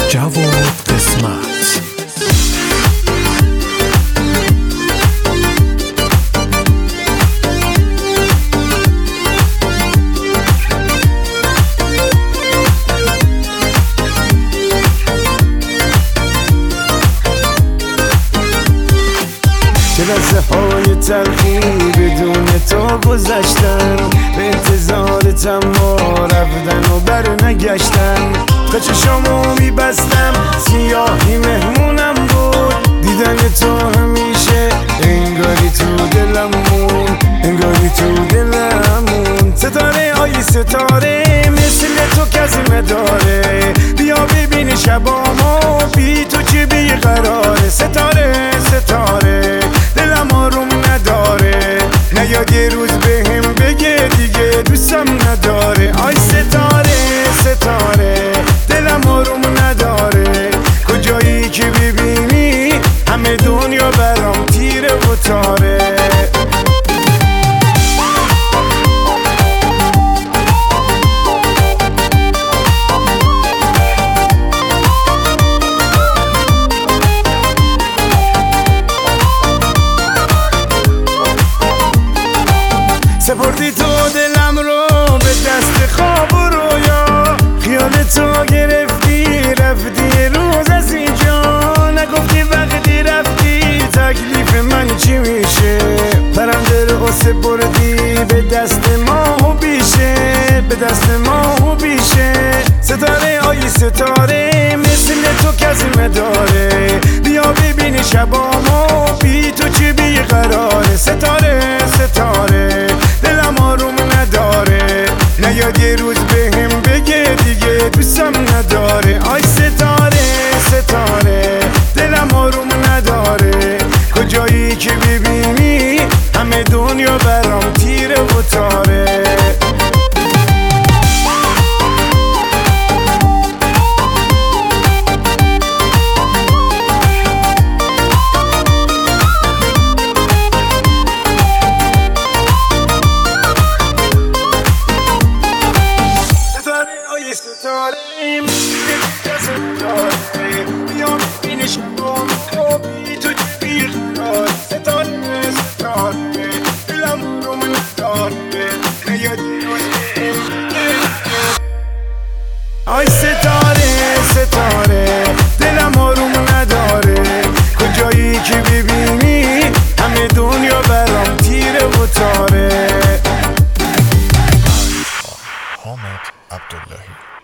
جواد قسمت. لحظه های تلخی بدون تو گذشتن، به انتظارتم و رفتن و بر نگشتن. تا چشامو میبستم سیاهی مهمونم بود، دیدن تو همیشه انگاری تو دلمون، انگاری تو دلمون. ستاره های ستاره مثل تو کسی داره، بیا ببین شبامو بی تو چه بیقراره. ستاره ستاره دلم آروم نداره، نیاد یه روز بهم بگه دیگه دوستم نداره. آی ستاره ستاره دلم آروم نداره، کجایی که ببینی همه دنیا برام تیره و تاره. سپردی تو دلم رو به دست خواب و رویا، خیال تو گرفتی رفتی روز از اینجا. نگفتی وقتی رفتی تکلیف من چی میشه، پرنده رو سپردی به دست ما و بیشه، به دست ما و بیشه. ستاره آی ستاره مثل تو کسی داره، بیا ببین شبامو بی تو چی بیقراره. ستاره ستاره دلم آروم نداره، نیاد یه روز بهم بگه دیگه دوستم نداره. آی ستاره ستاره دلم آروم نداره، کجایی که ببینی همه دنیا برام تیره و تاره. ستاره کسی داره، بیا ببین شبامو بی تو چه بیقراره. ستاره ستاره دلم آروم نداره، نیاد یه روز بهم بگه. آی ستاره ستاره دلم آروم نداره، کجایی که ببینی همه دنیا برام تیره و تاره. حامد عبداللهی.